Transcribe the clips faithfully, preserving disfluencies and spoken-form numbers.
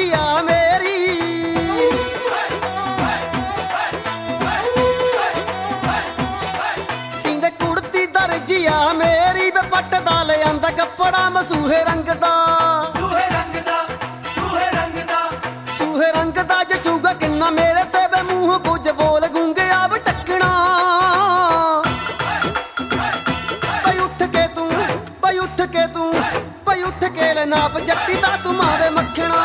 ਦਰਜੀਆ ਮੇਰੀ ਸੀਂਦੇ ਕੁੜਤੀ ਦਰਜੀਆ ਮੇਰੀ ਵੇ ਪੱਟ ਦਾ ਲਿਆਂਦਾ ਕੱਪੜਾ ਮਸੂਹੇ ਰੰਗ ਦਾ ਸੂਹੇ ਰੰਗ ਦਾ ਸੂਹੇ ਰੰਗ ਦਾ ਸੂਹੇ ਰੰਗ ਦਾ ਜਚੂਗਾ ਕਿੰਨਾ ਮੇਰੇ ਤੇ ਵੇ ਮੂੰਹ ਕੁਝ ਬੋਲ ਗੂੰਗਿਆ ਵਟਕਣਾ ਬਈ ਉੱਠ ਕੇ ਤੂੰ ਬਈ ਉੱਠ ਕੇ ਤੂੰ ਬਈ ਉੱਠ ਕੇ ਲੈ ਨਾਪ ਜੱਟੀ ਦਾ ਤੂੰ ਮਾਰੇ ਮੱਖਣਾ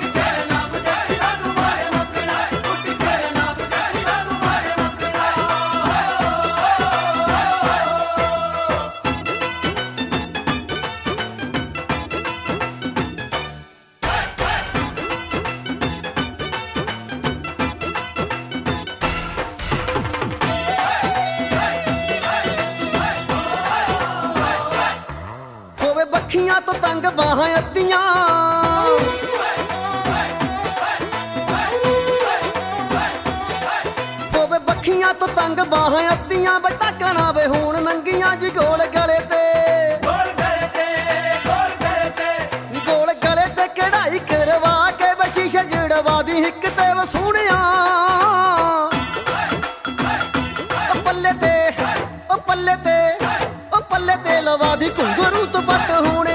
ਅੱਖੀਆਂ ਤੋਂ ਤੰਗ ਬਾਹਾਂ ਅੱਧੀਆਂ ਹੋਵੇ ਬੱਖੀਆਂ ਤੋਂ ਤੰਗ ਬਾਹਾਂ ਅੱਧੀਆਂ ਬਟਾਕਾਂ ਨਾ ਵੇ ਹੁਣ ਨੰਗੀਆਂ ਜੀ ਗੋਲ ਗਲੇ ਤੇ ਗੋਲ ਗਲੇ ਤੇ ਗੋਲ ਗਲੇ ਤੇ ਗੋਲ ਗਲੇ ਤੇ ਕਢਾਈ ਕਰਵਾ ਕੇ ਵੇ ਸ਼ੀਸ਼ੇ ਜੜਵਾ ਦੀ ਹਿੱਕ ਤੇ ਵੇ ਸੋਹਣਿਆ ਉਹ ਪੱਲੇ ਤੇ ਉਹ ਪੱਲੇ ਤੇ ਉਹ ਪੱਲੇ ਤੇ ਲਵਾ ਦੀ ਘੁੰਗਰੂ ਤੋਂ ਪੱਟ ਹੋਣਿਆ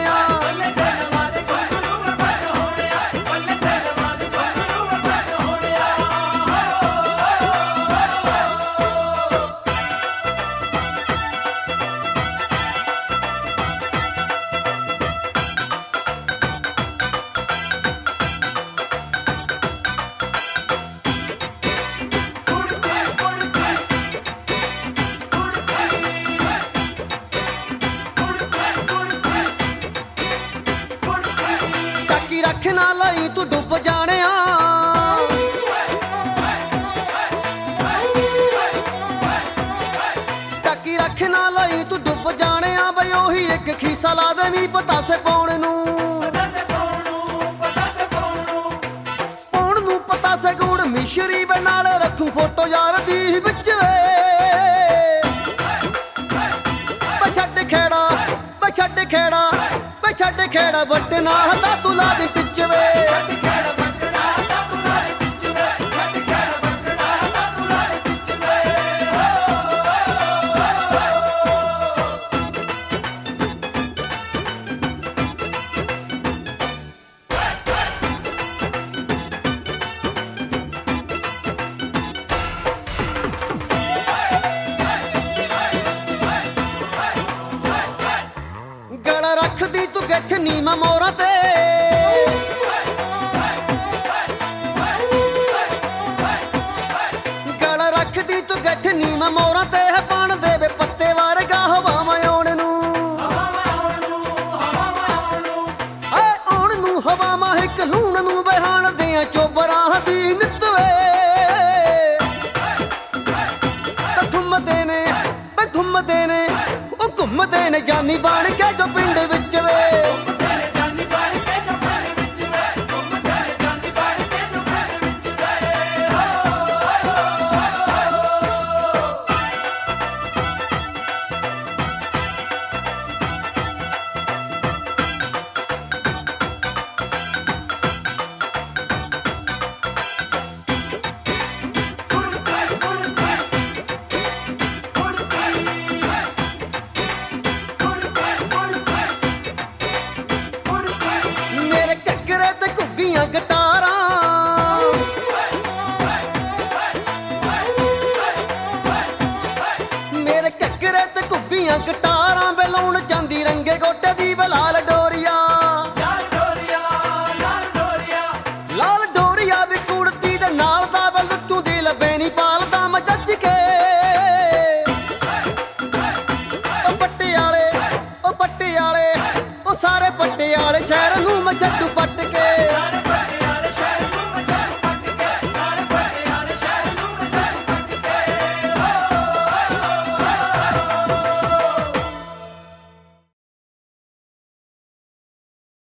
ਰੱਖ ਨਾ ਲਈ ਤੂੰ ਡੁੱਬ ਜਾਣਿਆ ਟਾਕੀ ਰੱਖ ਨਾ ਲਈ ਤੂੰ ਡੁੱਬ ਜਾਣਿਆ ਬਈ ਉਹੀ ਇੱਕ ਖੀਸਾ ਲਾ ਦੇਵੀਂ ਪਤਾਸੇ ਪਾਉਣ ਨੂੰ ਪਾਉਣ ਨੂੰ ਪਤਾਸੇ ਗੁੜ ਮਿਸ਼ਰੀ ਵੇ ਨਾਲ ਰੱਖੂ ਫੋਟੋ ਯਾਰ ਦੀ ਵਿੱਚ ਵੇ ਛੱਡ ਖੇੜਾ ਵੇ ਛੱਡ ਖੇੜਾ ਵੇ ਛੱਡ ਖੇੜਾ ਵੱਟਣਾ ਹੱਥਾਂ ਤੂੰ ਲਾ ਦੇ ਟਿੱਚ ਵੇ ਗਲ ਰੱਖਦੀ ਤੂੰ ਗਿੱਠ ਨੀਵਾਂ ਮੋਰਾਂ ਤੇ ਗਲ ਰੱਖਦੀ ਤੂੰ ਗਿੱਠ ਨੀਵਾਂ ਮੋਰਾਂ ਤੇ ਹੈ ਬਣ ਦੇਵੇ ਪੱਤੇ ਵਰਗਾ ਹਵਾਵਾਂ ਆਉਣ ਨੂੰ ਏ ਆਉਣ ਨੂੰ ਹਵਾਵਾਂ ਇੱਕ ਲੂਣ ਨੂੰ ਬਹਾਣ ਦਿਆਂ ਚੋਬਰਾਂ ਦੀ ਨਿਤਵੇ ਘੁੰਮਦੇ ਨੇ ਵੇ ਘੁੰਮਦੇ ਨੇ ਉਹ ਘੁੰਮਦੇ ਨੇ ਜਾਨੀ ਬਣ ਕੇ ਜੋ ਪਿੰਡ ਵਿੱਚ